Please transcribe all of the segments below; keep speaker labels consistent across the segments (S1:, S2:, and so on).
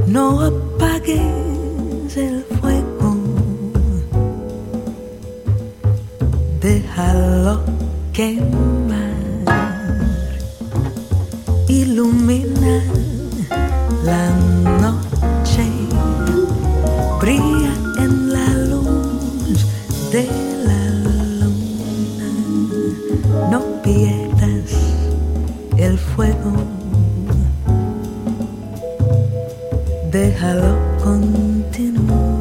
S1: No apagues el fuego, déjalo quemar. Ilumina la noche, brilla en la luz de la luna. No pierdas el fuego, déjalo continuar.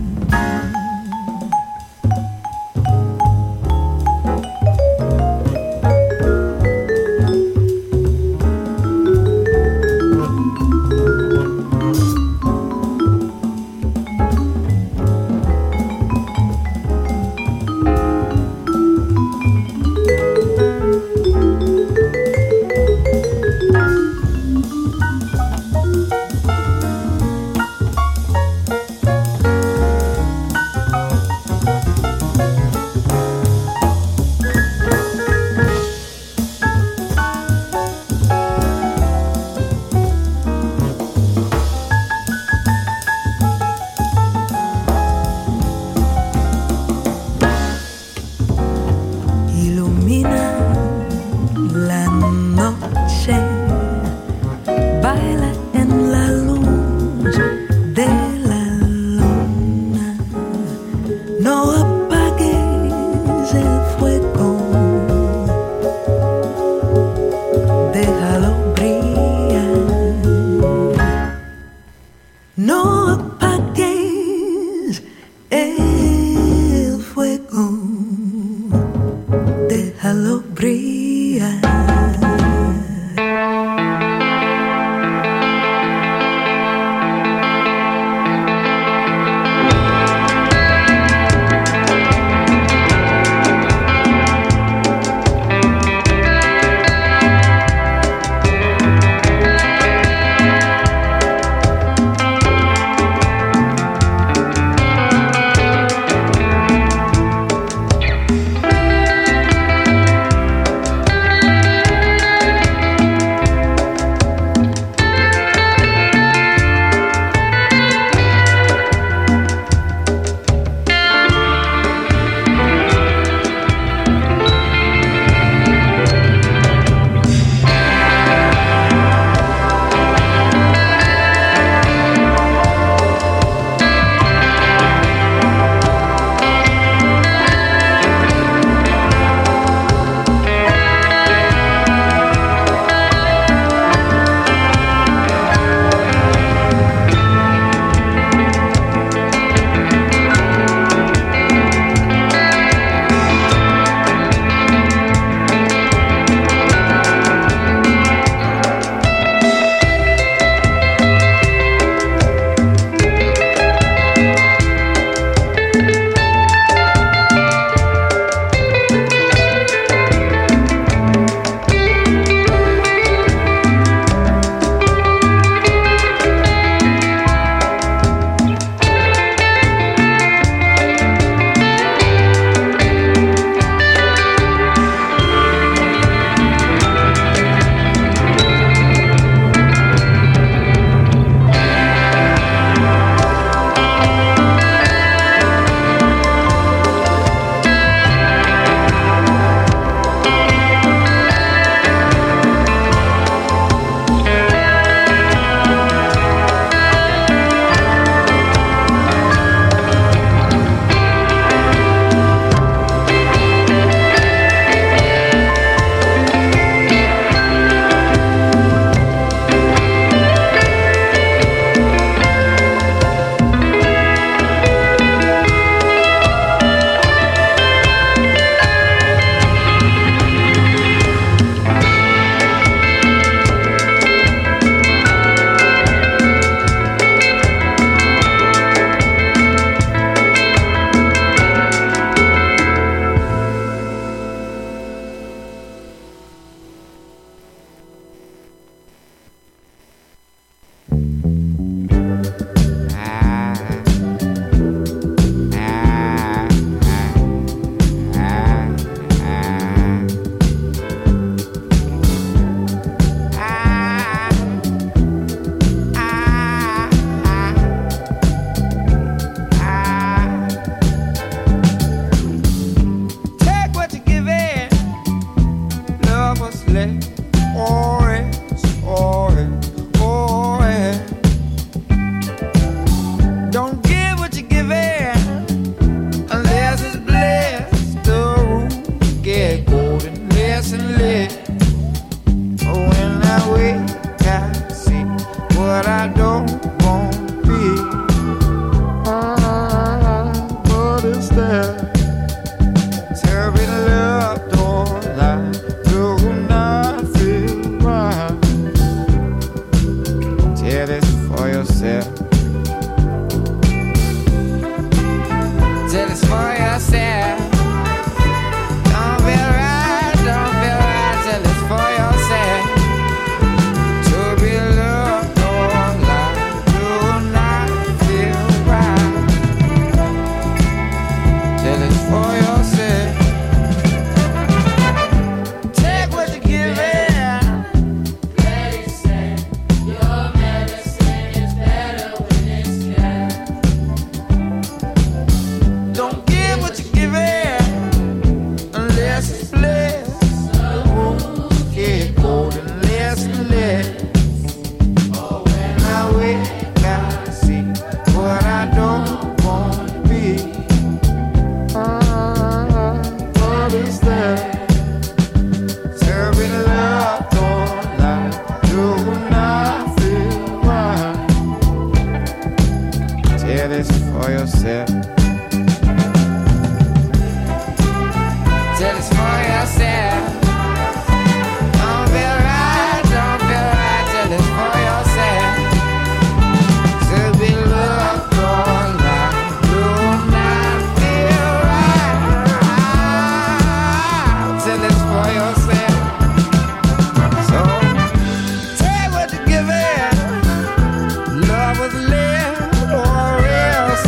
S1: Ilumina la noche, baila en la luz de la luna. No apagues el fuego, déjalo brillar. No apagues el fuego, déjalo brillar.
S2: it's for yourself. Till it's for yourself. Don't feel right till it's for yourself. To be loved all night, do not feel right till it's for yourself. So take what you're giving. Love was lived, or else,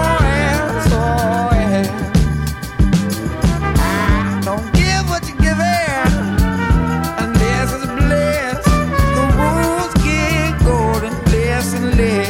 S2: don't give what you're giving, and this is bliss. The rules get golden, bliss and live.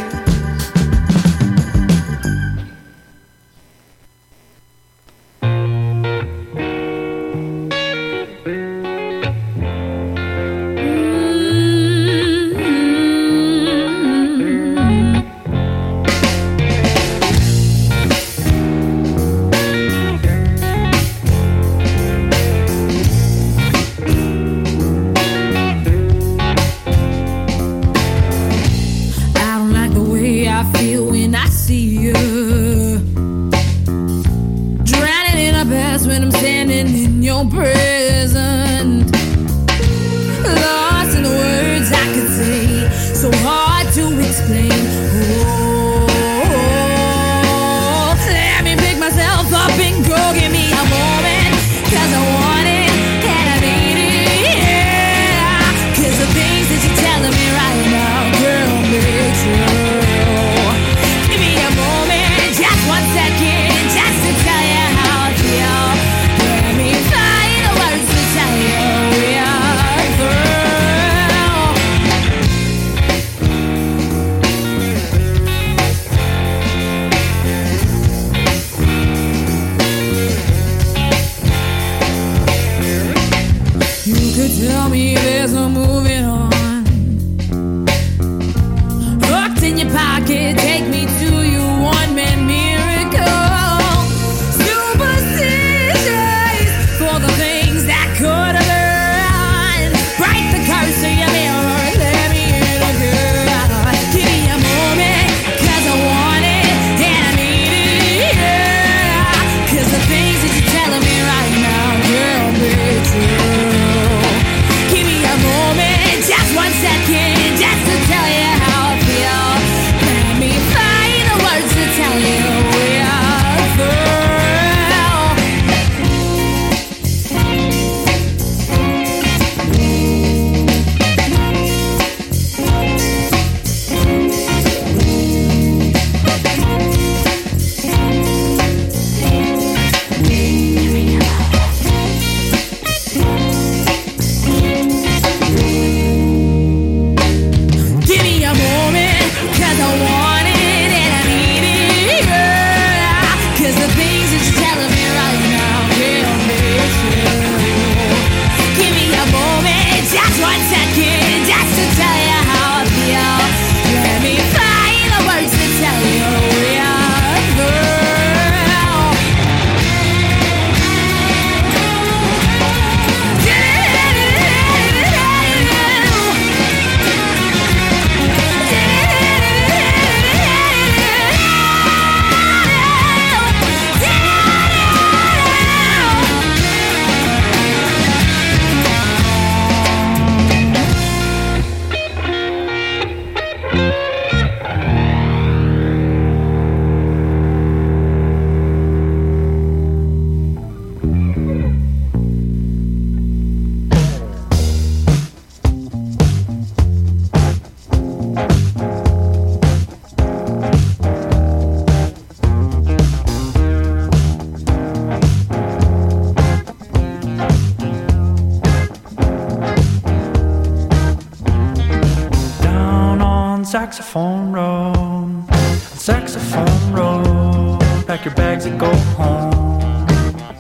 S3: Saxophone road, saxophone road, pack your bags and go home.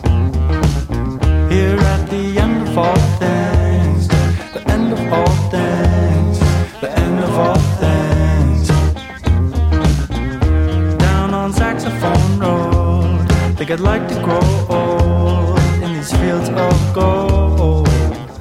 S3: Here at the end of all things, the end of all things, the end of all things. Down on Saxophone road, think I'd like to grow old in these fields of gold.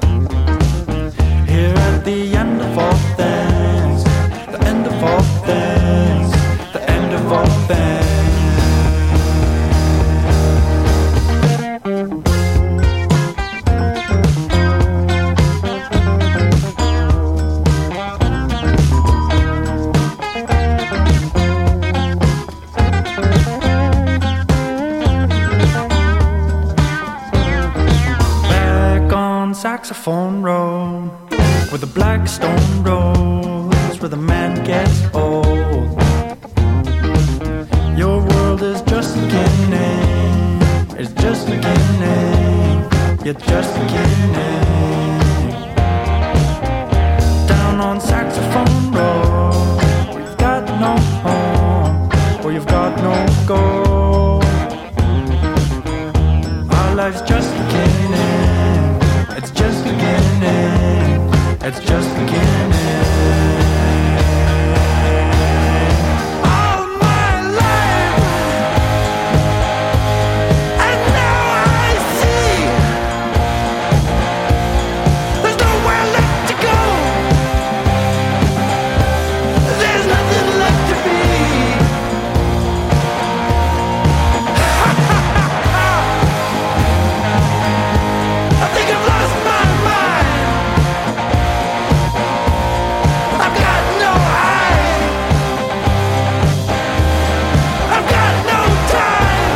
S3: Here at the end of all things, the end of all things, the end of all Saxophone Road, where the black stone rolls, where the man gets old. Your world is just beginning, it's just beginning, you're just beginning. Down on Saxophone Road, where you've got no home, where you've got no goal. Our life's just beginning. It's just beginning, it's just beginning. All my life, and now I see there's nowhere left to go. There's nothing left to be. I think I've lost my mind. I've got no eyes. I've got no time.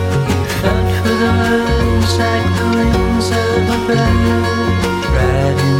S4: Like the wings of a bird riding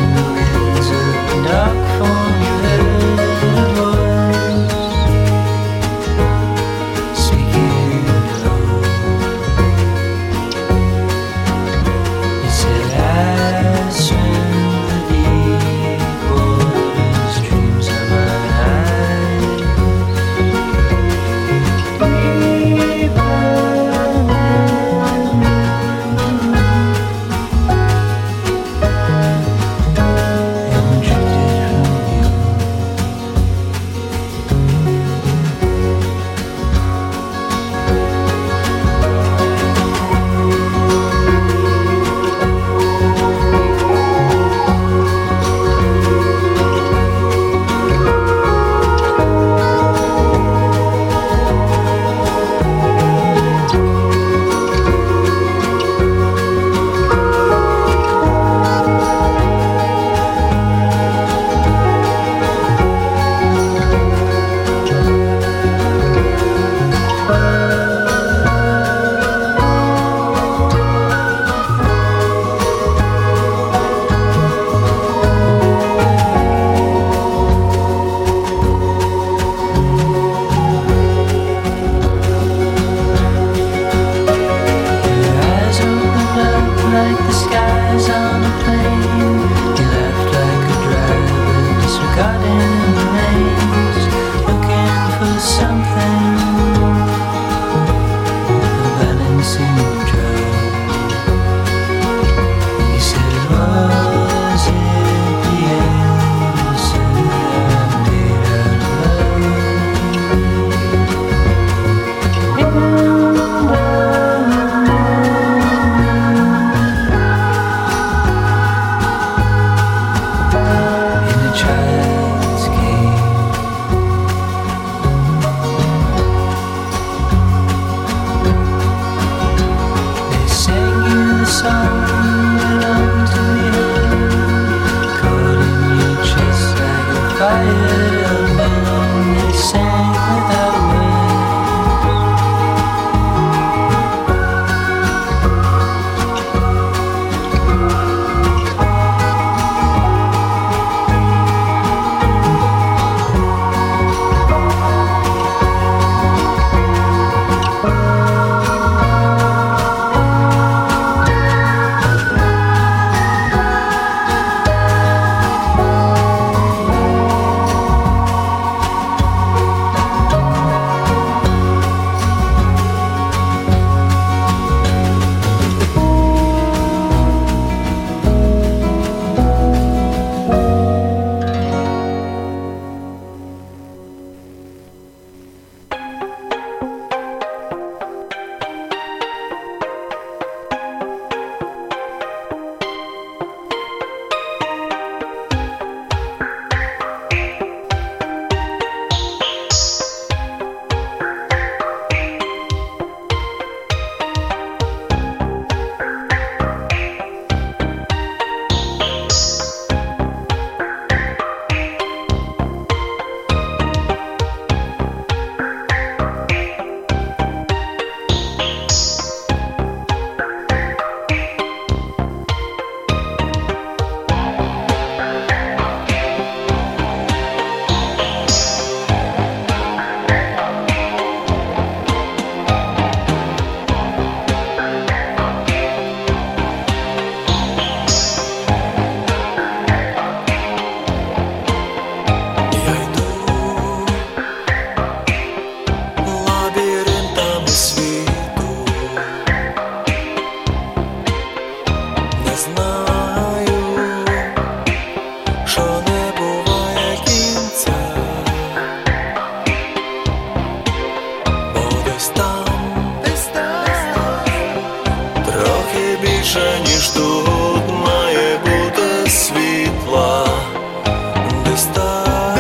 S4: більше, ніж тут має бути світла. Десь там,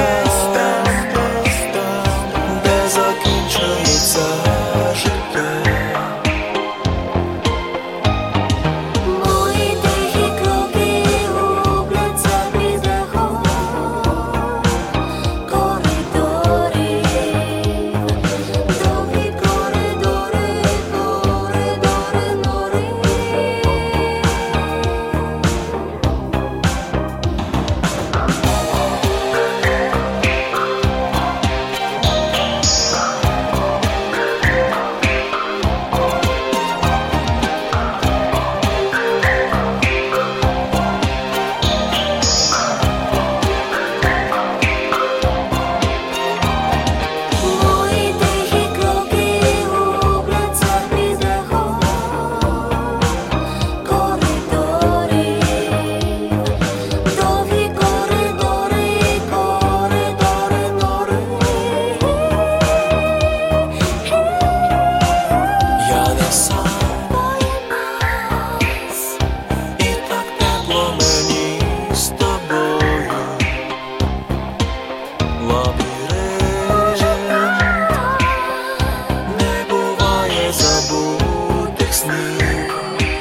S4: де закінчується життя.
S5: Мої тихі кроки губляться під дахом коридорів, довгі коридори, коридори нори. Мої тихі кроки губляться під дахом коридорів, довгі коридори, коридори нори.
S4: Я не сам, і так тепло мені з тобою. Лабіринт, не буває забутих снів.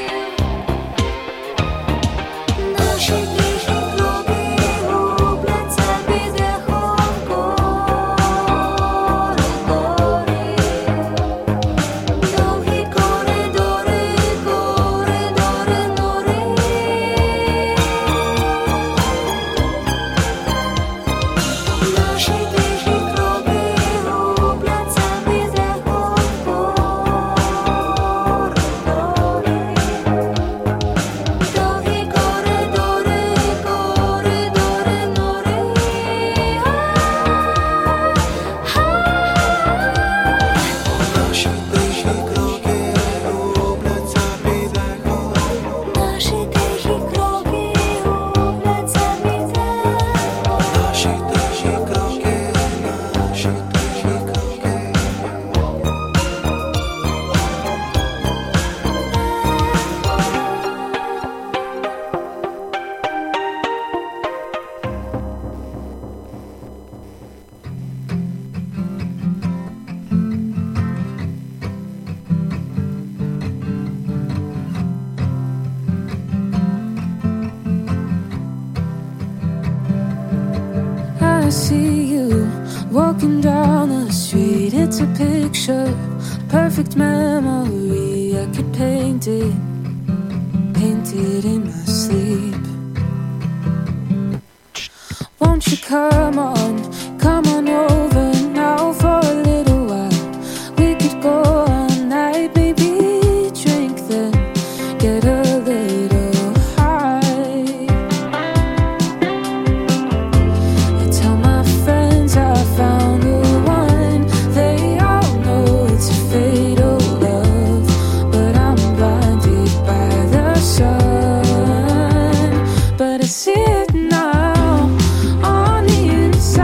S5: Наші тихі кроки губляться під дахом коридорів, довгі коридори, коридори нори. Наші тихі кроки губляться під дахом коридорів, довгі коридори, коридори нори.
S4: Наші тихі кроки губляться під дахом.
S5: Наші тихі кроки губляться під дахом.
S4: Наші тихі кроки, наші тихі кроки.
S6: I see you walking down the street. It's a picture, perfect memory. I could paint it in my sleep. Won't you come on over now for a little while? We could go all night, maybe drink then get a little high. I tell my friends I found the one. They all know it's a fatal love, but I'm blinded by the sun. But I see it now on the inside.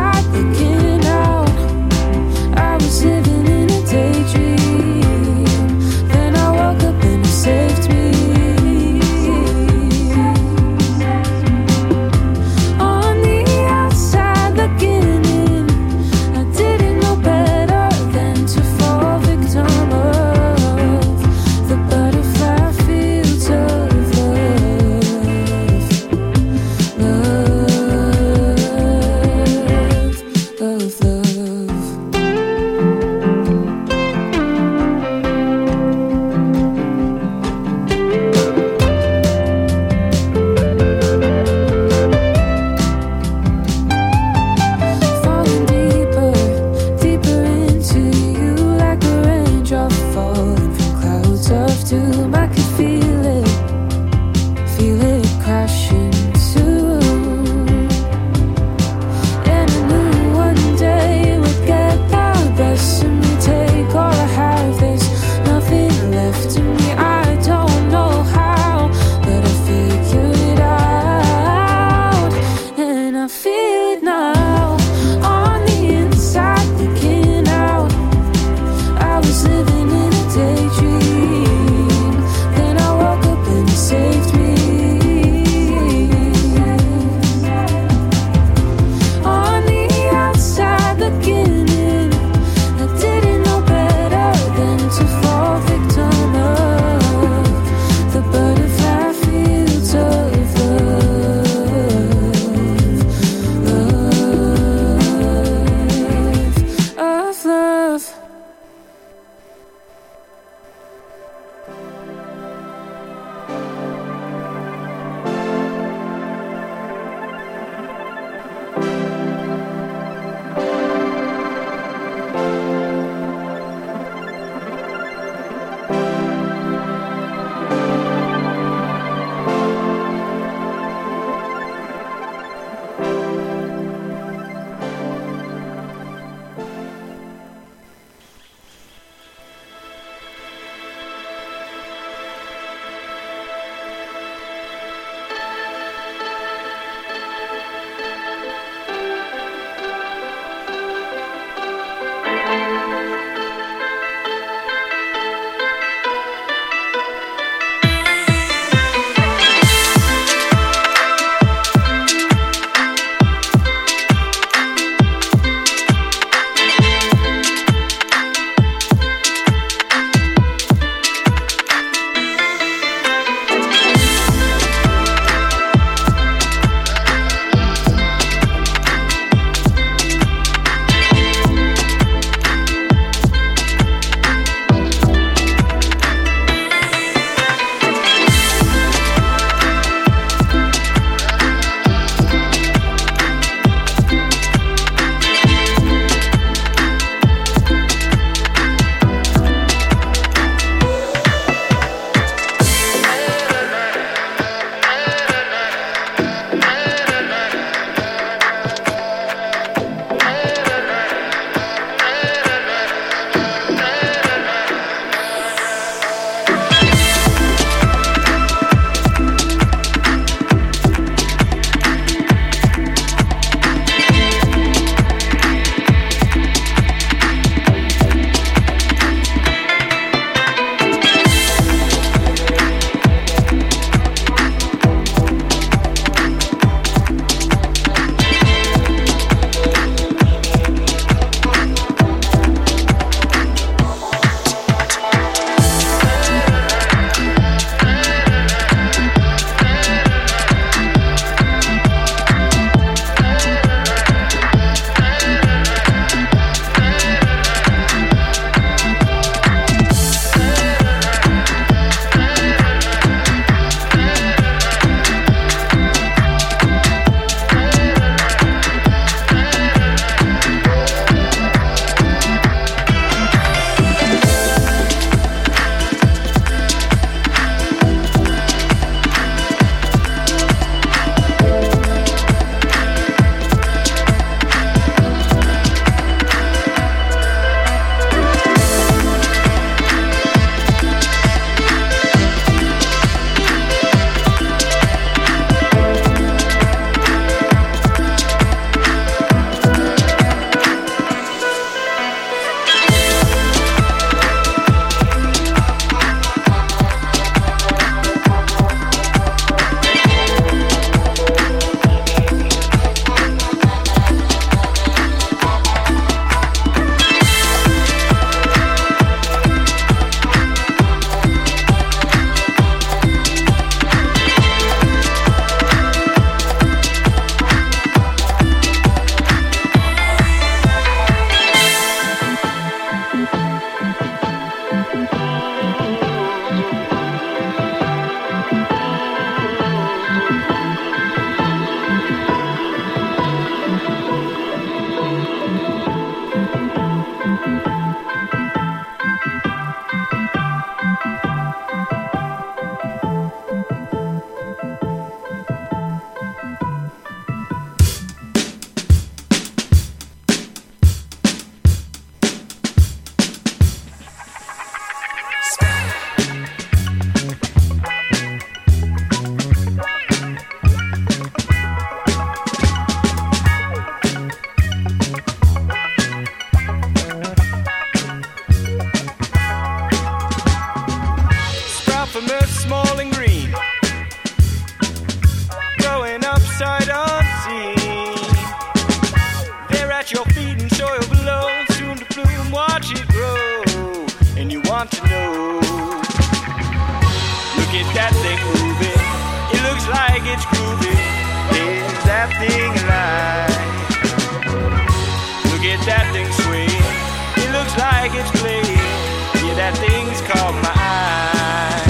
S3: Look at that thing moving. It looks like it's grooving. Is that thing alive? Look at that thing swaying. It looks like it's playing. Yeah, that thing's caught my eye.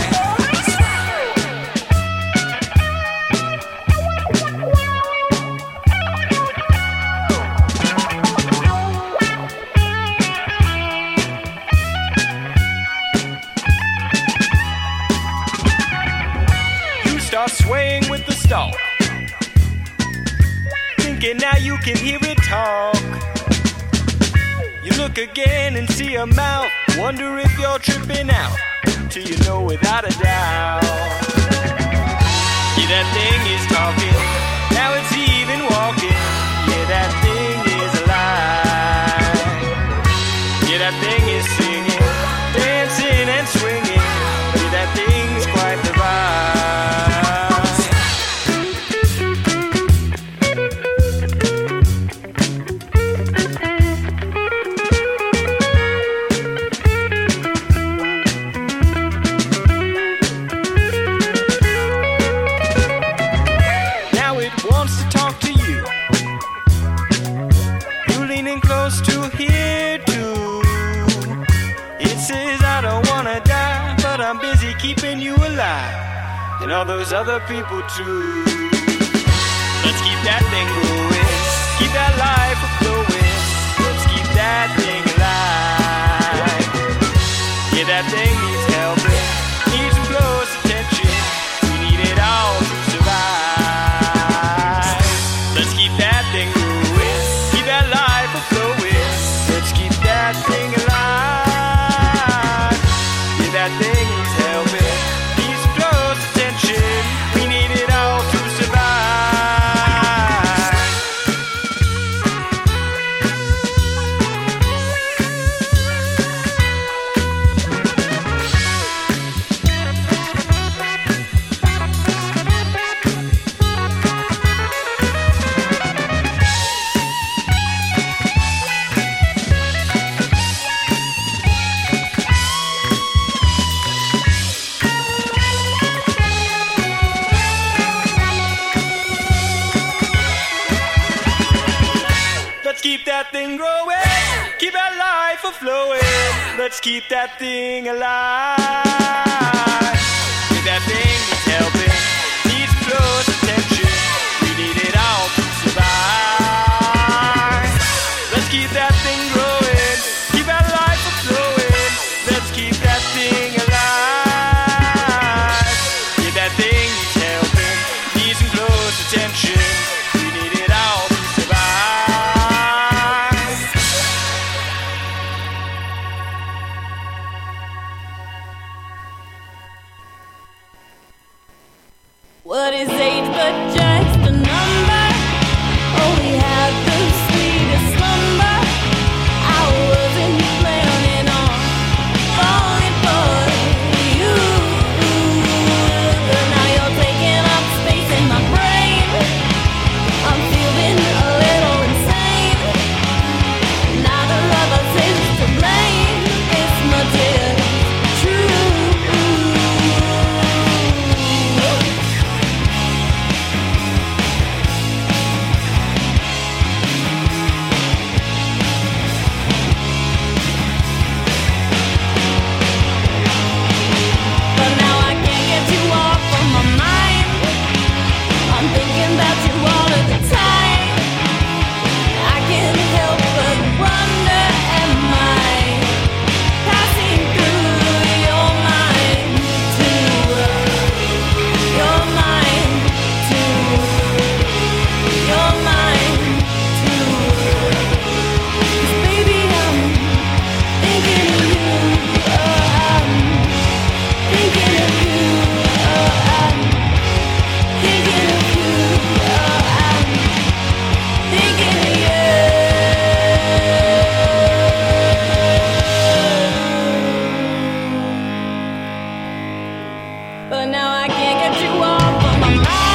S3: Swaying with the stalk, thinking now you can hear it talk. You look again and see a mouth, wonder if you're tripping out, till you know without a doubt. Yeah, that thing is talking, now it's even walking. Yeah, that thing is alive. Yeah, that thing is singing, dancing and swinging. Yeah, that thing's quite the vibe. Keeping you alive, and all those other people too. Let's keep that thing going, keep that life flowing. Let's keep that thing alive. Yeah, that thing needs helping, needs some close attention. We need it all to survive. Let's keep that thing going, keep that life flowing. Let's keep that thing alive. Yeah, that thing needs helping. Let's keep that thing alive. If that thing needs helping, needs close attention, we need it all to survive. Let's keep that thing growing, keep our life flowing. Let's keep that thing alive. If that thing needs helping, needs some close attention, we need it all to survive.
S5: What is age but just a number? Oh, we had the sweetest slumber. I wasn't planning on falling for you, but now you're taking up space in my brain. I'm feeling a little insane. Neither of us is to blame. It's not just true. But now I can't get you off of my mind.